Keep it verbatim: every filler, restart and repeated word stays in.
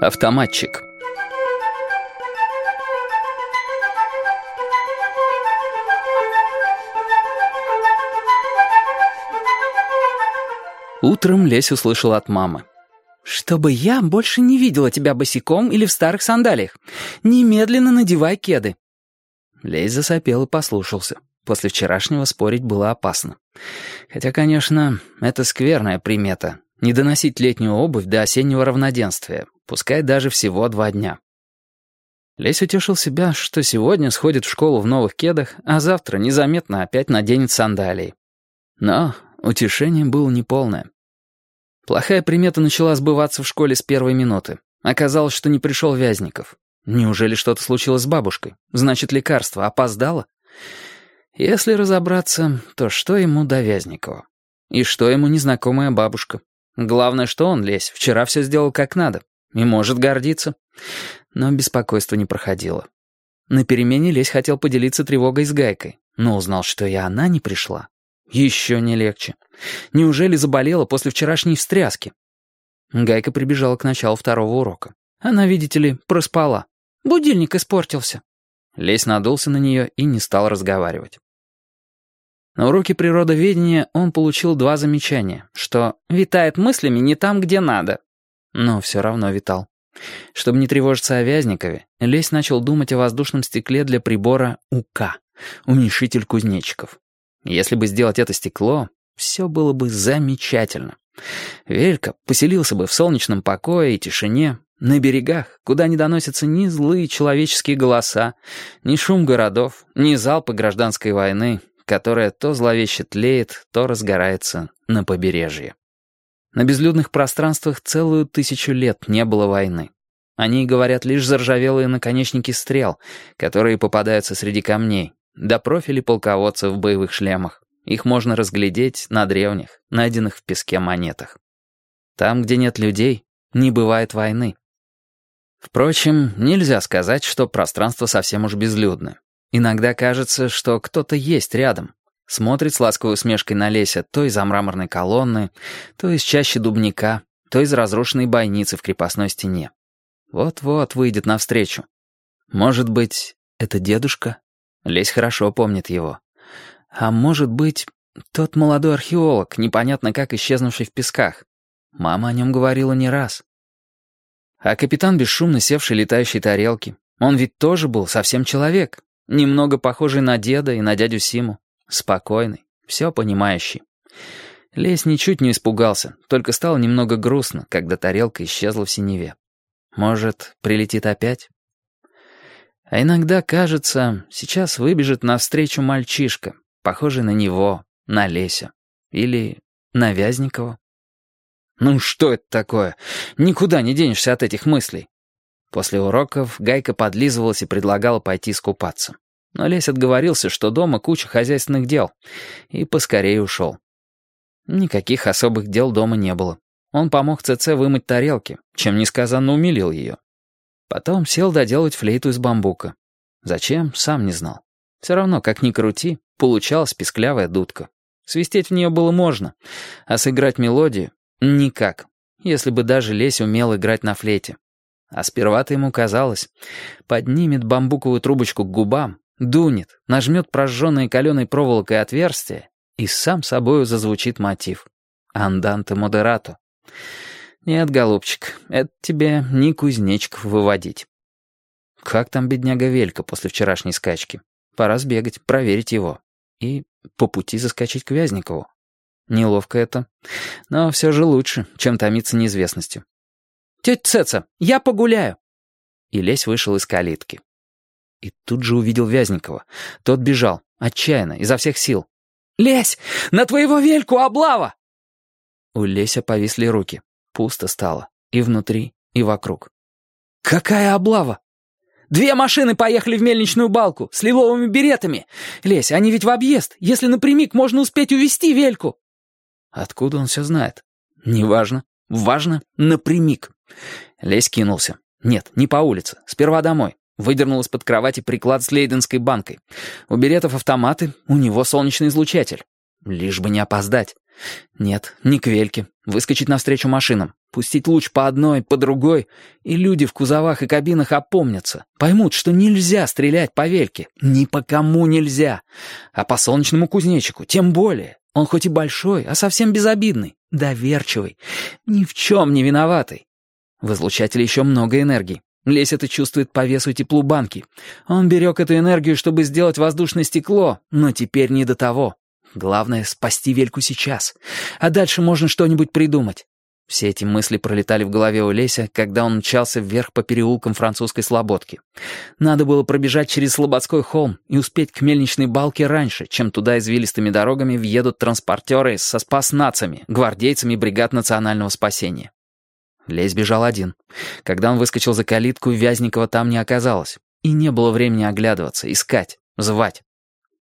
Автоматчик. Утром Лесь услышал от мамы: «Чтобы я больше не видела тебя босиком или в старых сандалиях. Немедленно надевай кеды». Лесь засопел и послушался. После вчерашнего спорить было опасно. Хотя, конечно, это скверная примета — не доносить летнюю обувь до осеннего равноденствия, пускай даже всего два дня. Лесь утешил себя, что сегодня сходит в школу в новых кедах, а завтра незаметно опять наденет сандалии. Но утешение было неполное. Плохая примета начала сбываться в школе с первой минуты. Оказалось, что не пришел Вязников. Неужели что-то случилось с бабушкой? Значит, лекарство опоздало? Если разобраться, то что ему до Вязникова? И что ему незнакомая бабушка? Главное, что он, Лесь, вчера все сделал как надо и может гордиться. Но беспокойство не проходило. На перемене Лесь хотел поделиться тревогой с Гайкой, но узнал, что и она не пришла. Еще не легче. Неужели заболела после вчерашней встряски? Гайка прибежала к началу второго урока. Она, видите ли, проспала. Будильник испортился. Лесь надулся на нее и не стал разговаривать. На уроке природоведения он получил два замечания, что «витает мыслями не там, где надо». Но все равно витал. Чтобы не тревожиться о Вязникове, Лесь начал думать о воздушном стекле для прибора УК, уменьшитель кузнечиков. Если бы сделать это стекло, все было бы замечательно. Велька поселился бы в солнечном покое и тишине, на берегах, куда не доносятся ни злые человеческие голоса, ни шум городов, ни залпы гражданской войны, которая то зловеще тлеет, то разгорается на побережье. На безлюдных пространствах целую тысячу лет не было войны. О ней говорят лишь заржавелые наконечники стрел, которые попадаются среди камней, да профили полководцев в боевых шлемах. Их можно разглядеть на древних, найденных в песке монетах. Там, где нет людей, не бывает войны. Впрочем, нельзя сказать, что пространство совсем уж безлюдно. Иногда кажется, что кто-то есть рядом. Смотрит с ласковой усмешкой на Леся то из-за мраморной колонны, то из чащи дубника, то из разрушенной бойницы в крепостной стене. Вот-вот выйдет навстречу. Может быть, это дедушка? Лесь хорошо помнит его. А может быть, тот молодой археолог, непонятно как исчезнувший в песках. Мама о нем говорила не раз. А капитан, бесшумно севший летающей тарелки, он ведь тоже был совсем человек, немного похожий на деда и на дядю Симу. Спокойный, все понимающий. Лесь ничуть не испугался, только стало немного грустно, когда тарелка исчезла в синеве. Может, прилетит опять? А иногда, кажется, сейчас выбежит навстречу мальчишка, похожий на него, на Леся. Или на Вязникова. Ну что это такое? Никуда не денешься от этих мыслей. После уроков Гайка подлизывалась и предлагала пойти искупаться. Но Лесь отговорился, что дома куча хозяйственных дел, и поскорее ушел. Никаких особых дел дома не было. Он помог ЦЦ вымыть тарелки, чем несказанно умилил ее. Потом сел доделать флейту из бамбука. Зачем, сам не знал. Все равно, как ни крути, получалась писклявая дудка. Свистеть в нее было можно, а сыграть мелодию — никак, если бы даже Лесь умел играть на флейте. А сперва-то ему казалось, поднимет бамбуковую трубочку к губам, дунет, нажмет прожженное каленой проволокой отверстие, и сам собою зазвучит мотив. «Анданте модерато». Нет, голубчик, это тебе не кузнечиков выводить. Как там бедняга Велька после вчерашней скачки? Пора сбегать, проверить его. И по пути заскочить к Вязникову. Неловко это, но все же лучше, чем томиться неизвестностью. «Тетя Цеца, я погуляю!» И Лесь вышел из калитки. И тут же увидел Вязникова. Тот бежал, отчаянно, изо всех сил. «Лесь, на твоего Вельку облава!» У Леся повисли руки. Пусто стало. И внутри, и вокруг. «Какая облава? Две машины поехали в мельничную балку с лиловыми беретами. Лесь, они ведь в объезд. Если напрямик, можно успеть увезти Вельку». Откуда он все знает? Неважно. Важно напрямик. Лесь кинулся. Нет, не по улице. Сперва домой. Выдернул из-под кровати приклад с лейденской банкой. У беретов автоматы, у него солнечный излучатель. Лишь бы не опоздать. Нет, не к Вельке. Выскочить навстречу машинам. Пустить луч по одной, по другой, и люди в кузовах и кабинах опомнятся, поймут, что нельзя стрелять по Вельке, ни по кому нельзя. А по солнечному кузнечику тем более. Он хоть и большой, а совсем безобидный, доверчивый, ни в чем не виноватый. В излучателе еще много энергии. Лесь это чувствует по весу и теплу банки. Он берег эту энергию, чтобы сделать воздушное стекло, но теперь не до того. Главное — спасти Вельку сейчас. А дальше можно что-нибудь придумать. Все эти мысли пролетали в голове у Леся, когда он мчался вверх по переулкам Французской Слободки. Надо было пробежать через Слободской холм и успеть к мельничной балке раньше, чем туда извилистыми дорогами въедут транспортеры со спаснацами, гвардейцами бригад национального спасения. Лесь бежал один. Когда он выскочил за калитку, Вязникова там не оказалось. И не было времени оглядываться, искать, звать.